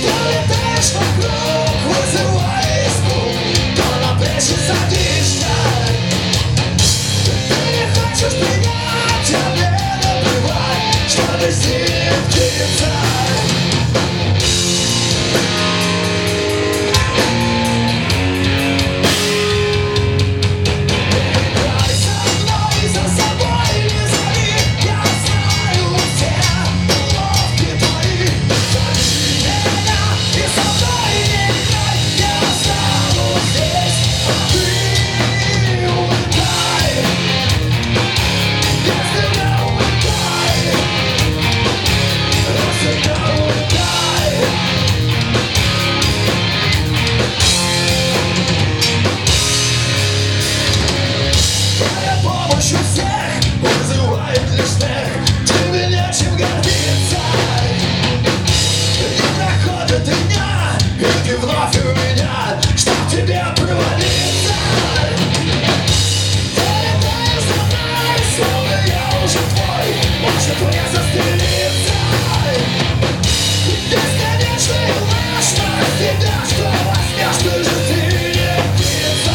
Летаешь вокруг, вызывая испуг, то на плечи садишься. Ты не хочешь принять, а мне наплевать, что ты с ним птица. Помощь у всех вызывает лишь смех. Тебе нечем гордиться. Не проходит и дня, и ты вновь у меня, чтоб тебе провалиться. Ты летаешь за мной, словно я уже твой. Может мне застрелиться. Бесконечный ложь на тебя, что во сне, что же ты не птица.